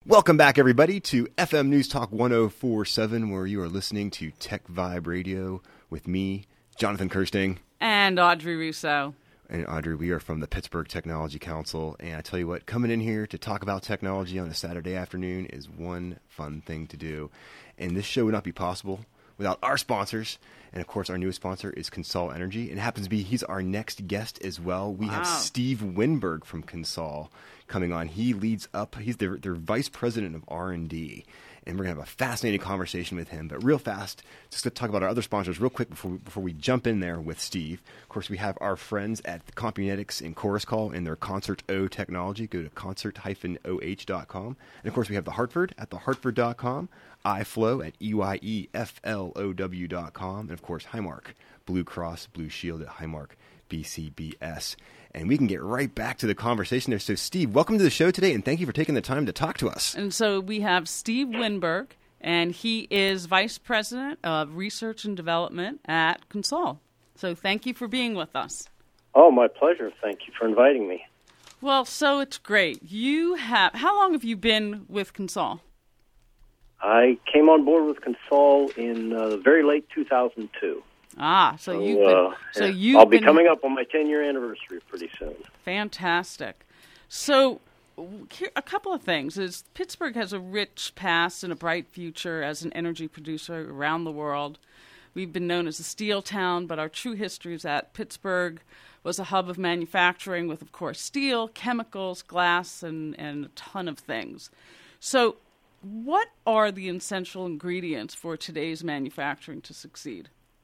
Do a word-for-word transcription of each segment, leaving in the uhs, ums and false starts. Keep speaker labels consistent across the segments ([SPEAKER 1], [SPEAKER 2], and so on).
[SPEAKER 1] Welcome back, everybody, to F M News Talk one oh four point seven, where you are listening to Tech Vibe Radio with me, Jonathan Kirsting.
[SPEAKER 2] And Audrey Russo.
[SPEAKER 1] And Audrey, we are from the Pittsburgh Technology Council. And I tell you what, coming in here to talk about technology on a Saturday afternoon is one fun thing to do. And this show would not be possible without our sponsors. And, of course, our newest sponsor is Consol Energy. And it happens to be he's our next guest as well. We wow. have Steve Winberg from Consol coming on. He leads up. He's their, their vice president of R and D. And we're going to have a fascinating conversation with him. But real fast, just to talk about our other sponsors real quick before we, before we jump in there with Steve. Of course, we have our friends at Compunetics in Chorus Call and their Concert O technology. Go to concert dash o h dot com. And, of course, we have The Hartford at the hartford dot com. iFlow at E Y E F L O W dot com. And, of course, Highmark, Blue Cross Blue Shield at Highmark B C B S. And we can get right back to the conversation there. So, Steve, welcome to the show today, and thank you for taking the time to talk to us.
[SPEAKER 2] And so we have Steve Winberg, and he is Vice President of Research and Development at Consol. So thank you for being with us.
[SPEAKER 3] Oh, my pleasure. Thank you for inviting me.
[SPEAKER 2] Well, so it's great. You have, how long have you been with Consol?
[SPEAKER 3] I came on board with Consol in uh, very late two thousand two.
[SPEAKER 2] Ah, so,
[SPEAKER 3] so
[SPEAKER 2] you've been,
[SPEAKER 3] uh,
[SPEAKER 2] so
[SPEAKER 3] yeah.
[SPEAKER 2] you've
[SPEAKER 3] I'll be
[SPEAKER 2] been,
[SPEAKER 3] coming up on my ten-year anniversary pretty soon.
[SPEAKER 2] Fantastic. So a couple of things is Pittsburgh has a rich past and a bright future as an energy producer around the world. We've been known as a steel town, but our true history is that Pittsburgh was a hub of manufacturing with, of course, steel, chemicals, glass, and, and a ton of things. So what are the essential ingredients for today's manufacturing to succeed?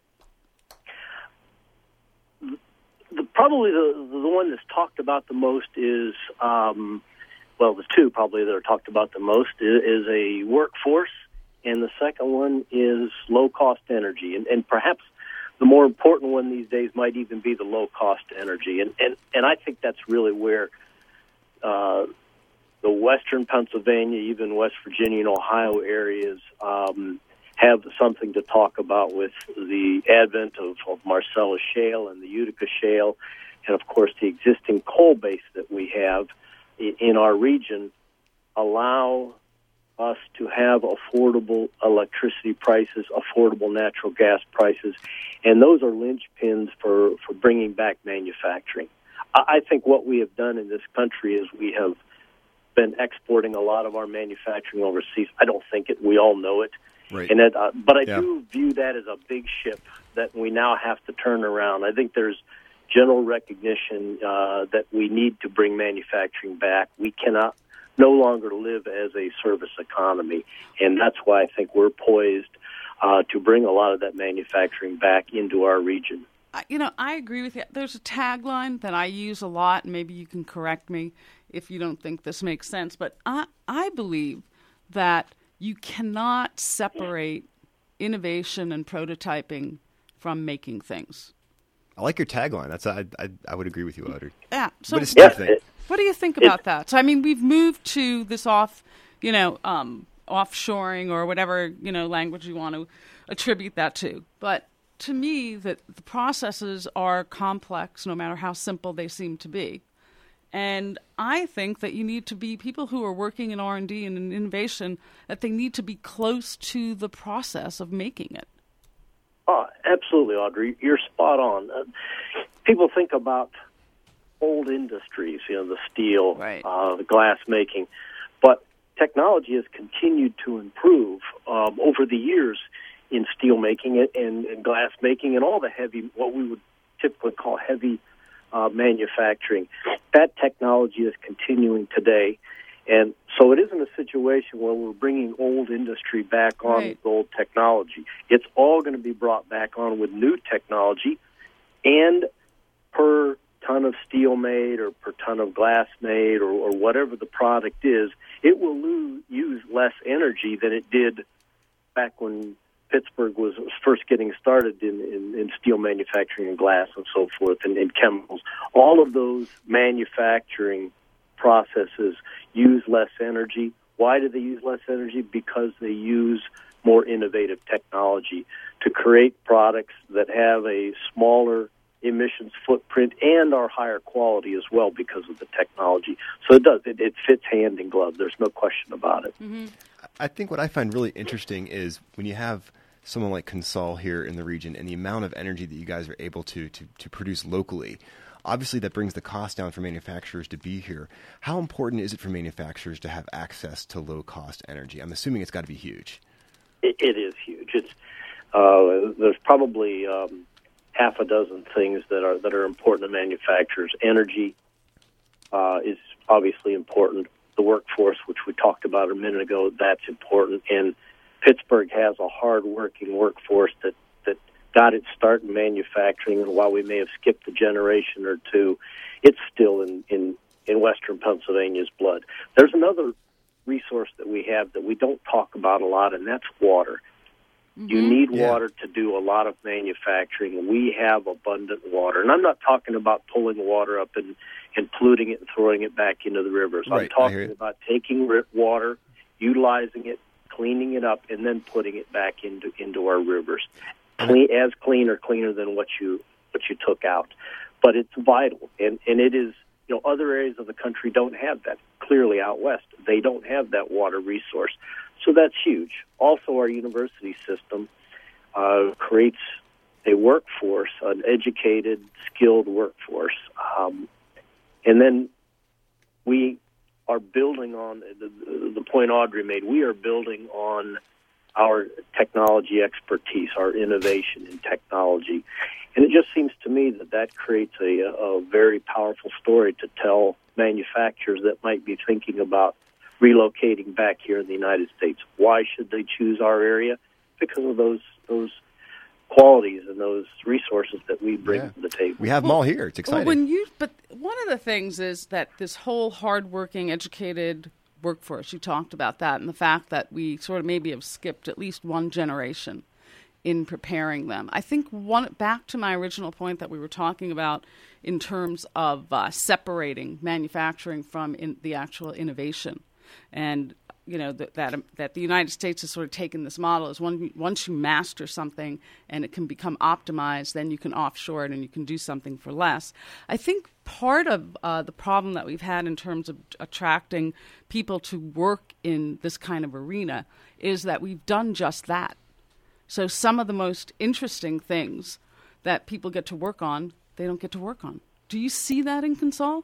[SPEAKER 3] The, probably the the one that's talked about the most is, um, well, the two probably that are talked about the most is, is a workforce, and the second one is low-cost energy. And, and perhaps the more important one these days might even be the low-cost energy. And, and, and I think that's really where uh, the western Pennsylvania, even West Virginia and Ohio areas um, have something to talk about with the advent of, of Marcellus Shale and the Utica Shale, and, of course, the existing coal base that we have in our region allow us to have affordable electricity prices, affordable natural gas prices, and those are linchpins for, for bringing back manufacturing. I think what we have done in this country is we have been exporting a lot of our manufacturing overseas. I don't think it. We all know it.
[SPEAKER 1] Right.
[SPEAKER 3] And that, uh, but I
[SPEAKER 1] yeah.
[SPEAKER 3] do view that as a big ship that we now have to turn around. I think there's general recognition uh, that we need to bring manufacturing back. We cannot no longer live as a service economy, and that's why I think we're poised uh, to bring a lot of that manufacturing back into our region.
[SPEAKER 2] You know, I agree with you. There's a tagline that I use a lot, and maybe you can correct me if you don't think this makes sense, but I, I believe that you cannot separate innovation and prototyping from making things.
[SPEAKER 1] I like your tagline. That's I I, I would agree with you, Audrey.
[SPEAKER 2] Yeah. So
[SPEAKER 1] but it's
[SPEAKER 3] yeah,
[SPEAKER 1] different.
[SPEAKER 3] it,
[SPEAKER 2] what do you think about that? So I mean, we've moved to this off, you know, um, offshoring or whatever, you know, language you want to attribute that to. But to me, that the processes are complex, no matter how simple they seem to be. And I think that you need to be, people who are working in R and D and in innovation, that they need to be close to the process of making it.
[SPEAKER 3] Oh, absolutely, Audrey. You're spot on. Uh, people think about old industries, you know, the steel,
[SPEAKER 2] right.
[SPEAKER 3] uh, the glass making, but technology has continued to improve um, over the years in steel making and, and glass making and all the heavy, what we would typically call heavy uh, manufacturing. That technology is continuing today. And so it isn't a situation where we're bringing old industry back on
[SPEAKER 2] right.
[SPEAKER 3] with old technology. It's all going to be brought back on with new technology, and per ton of steel made or per ton of glass made or, or whatever the product is, it will lose, use less energy than it did back when Pittsburgh was first getting started in, in, in steel manufacturing and glass and so forth and, and chemicals. All of those manufacturing processes use less energy. Why do they use less energy? Because they use more innovative technology to create products that have a smaller emissions footprint and our higher quality as well because of the technology. So it does. It, it fits hand in glove. There's no question about it.
[SPEAKER 2] Mm-hmm.
[SPEAKER 1] I think what I find really interesting is when you have someone like Consol here in the region and the amount of energy that you guys are able to, to, to produce locally. Obviously, that brings the cost down for manufacturers to be here. How important is it for manufacturers to have access to low-cost energy? I'm assuming it's got to be huge.
[SPEAKER 3] It, it is huge. It's uh, there's probably um, half a dozen things that are that are important to manufacturers. Energy uh, is obviously important. The workforce, which we talked about a minute ago, that's important. And Pittsburgh has a hard-working workforce that, that got its start in manufacturing, and while we may have skipped a generation or two, it's still in, in, in western Pennsylvania's blood. There's another resource that we have that we don't talk about a lot, and that's water. Mm-hmm. You need
[SPEAKER 1] yeah.
[SPEAKER 3] water to do a lot of manufacturing. We have abundant water. And I'm not talking about pulling water up and, and polluting it and throwing it back into the rivers.
[SPEAKER 1] Right,
[SPEAKER 3] I'm talking about taking water, utilizing it, cleaning it up, and then putting it back into into our rivers. Clean, as clean or cleaner than what you what you took out. But it's vital, and, and it is, you know, other areas of the country don't have that. Clearly out west, they don't have that water resource. So that's huge. Also, our university system uh, creates a workforce, an educated, skilled workforce. Um, and then we are building on the, the point Audrey made. We are building on our technology expertise, our innovation in technology. And it just seems to me that that creates a, a very powerful story to tell manufacturers that might be thinking about relocating back here in the United States. Why should they choose our area? Because of those those qualities and those resources that we bring
[SPEAKER 1] yeah.
[SPEAKER 3] to the table.
[SPEAKER 1] We have them all here. It's exciting.
[SPEAKER 2] Well, when you, but one of the things is that this whole hardworking, educated workforce, you talked about that, and the fact that we sort of maybe have skipped at least one generation in preparing them. I think one back to my original point that we were talking about in terms of uh, separating manufacturing from in the actual innovation. And you know that, that that the United States has sort of taken this model as one, once you master something and it can become optimized, then you can offshore it and you can do something for less. I think part of uh, the problem that we've had in terms of attracting people to work in this kind of arena is that we've done just that. So some of the most interesting things that people get to work on, they don't get to work on. Do you see that in Consol?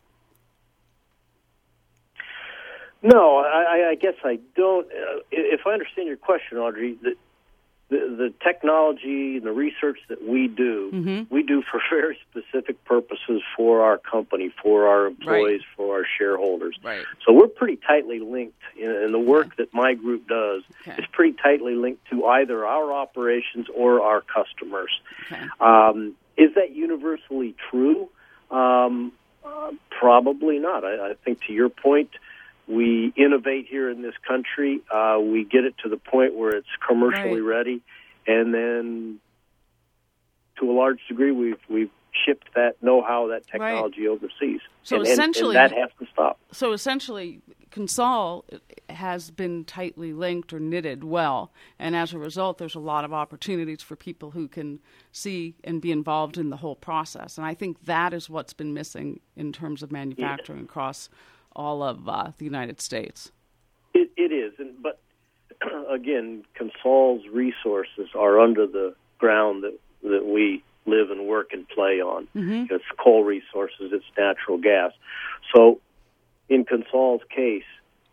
[SPEAKER 3] No, I, I guess I don't. Uh, if I understand your question, Audrey, the, the, the technology and the research that we do, mm-hmm. we do for very specific purposes for our company, for our employees, right. for our shareholders.
[SPEAKER 2] Right.
[SPEAKER 3] So we're pretty tightly linked, and the work okay. that my group does okay. is pretty tightly linked to either our operations or our customers. Okay. Um, is that universally true? Um, uh, probably not. I, I think to your point, we innovate here in this country. Uh, we get it to the point where it's commercially right. ready, and then, to a large degree, we've we've shipped that know-how, that technology right. overseas.
[SPEAKER 2] So
[SPEAKER 3] and,
[SPEAKER 2] essentially,
[SPEAKER 3] and, and that has to stop.
[SPEAKER 2] So essentially, Consol has been tightly linked or knitted well, and as a result, there's a lot of opportunities for people who can see and be involved in the whole process. And I think that is what's been missing in terms of manufacturing yeah. across all of uh, the United States.
[SPEAKER 3] It, it is, and, but again, Consol's resources are under the ground that, that we live and work and play on. Mm-hmm. It's coal resources, it's natural gas. So in Consol's case,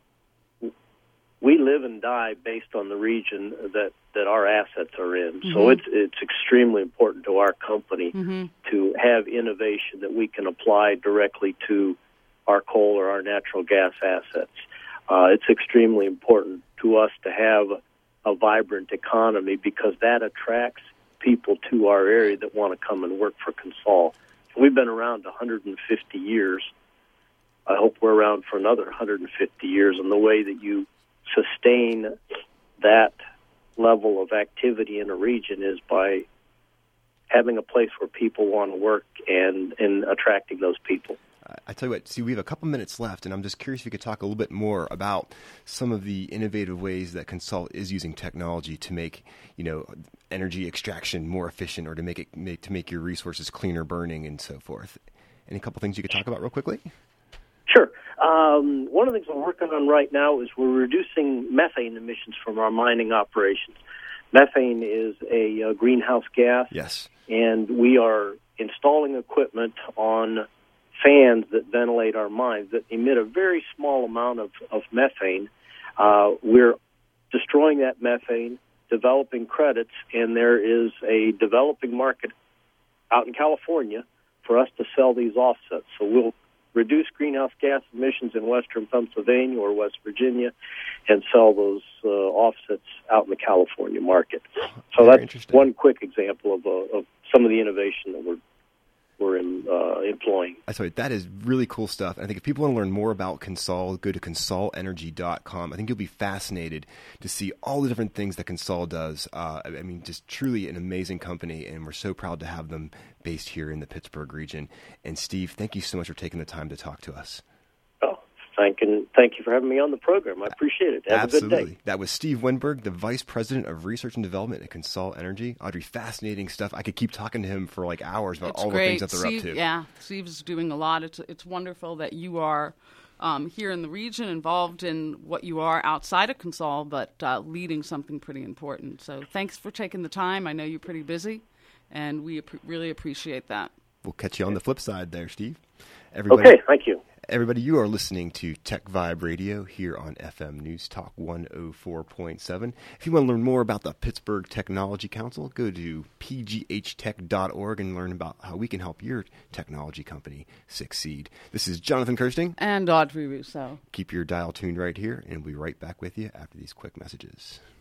[SPEAKER 3] we live and die based on the region that, that our assets are in. Mm-hmm. So it's it's extremely important to our company mm-hmm. to have innovation that we can apply directly to our coal or our natural gas assets. Uh, it's extremely important to us to have a vibrant economy because that attracts people to our area that want to come and work for Consol. We've been around one hundred fifty years. I hope we're around for another one hundred fifty years, and the way that you sustain that level of activity in a region is by having a place where people want to work and, and attracting those people.
[SPEAKER 1] I tell you what, see, we have a couple minutes left, and I'm just curious if you could talk a little bit more about some of the innovative ways that Consol is using technology to make, you know, energy extraction more efficient, or to make it make, to make your resources cleaner burning and so forth. Any couple things you could talk about real quickly?
[SPEAKER 3] Sure. Um, one of the things we're working on right now is we're reducing methane emissions from our mining operations. Methane is a, a greenhouse gas.
[SPEAKER 1] Yes.
[SPEAKER 3] And we are installing equipment on fans that ventilate our mines that emit a very small amount of, of methane. Uh, we're destroying that methane, developing credits, and there is a developing market out in California for us to sell these offsets. So we'll reduce greenhouse gas emissions in western Pennsylvania or West Virginia and sell those uh, offsets out in the California market. So
[SPEAKER 1] Very
[SPEAKER 3] that's one quick example of, uh, of some of the innovation that we're we're in, uh, employing.
[SPEAKER 1] I tell you, that is really cool stuff. And I think if people want to learn more about Consol, go to consol energy dot com. I think you'll be fascinated to see all the different things that Consol does. Uh, I mean, just truly an amazing company, and we're so proud to have them based here in the Pittsburgh region. And Steve, thank you so much for taking the time to talk to us.
[SPEAKER 3] Oh, thank you, thank you for having me on the program. I appreciate it. Have
[SPEAKER 1] Absolutely.
[SPEAKER 3] a good day.
[SPEAKER 1] That was Steve Winberg, the Vice President of Research and Development at Consol Energy. Audrey, fascinating stuff. I could keep talking to him for like hours about
[SPEAKER 2] it's
[SPEAKER 1] all
[SPEAKER 2] great.
[SPEAKER 1] the things that they're
[SPEAKER 2] Steve,
[SPEAKER 1] up to.
[SPEAKER 2] Yeah, Steve's doing a lot. It's it's wonderful that you are um, here in the region, involved in what you are outside of Consol, but uh, leading something pretty important. So thanks for taking the time. I know you're pretty busy, and we ap- really appreciate that.
[SPEAKER 1] We'll catch you on the flip side there, Steve. Everybody,
[SPEAKER 3] okay, thank you.
[SPEAKER 1] Everybody, you are listening to Tech Vibe Radio here on F M News Talk one oh four point seven. If you want to learn more about the Pittsburgh Technology Council, go to p g h tech dot org and learn about how we can help your technology company succeed. This is Jonathan Kirsting.
[SPEAKER 2] And Audrey Rousseau.
[SPEAKER 1] Keep your dial tuned right here, and we'll be right back with you after these quick messages.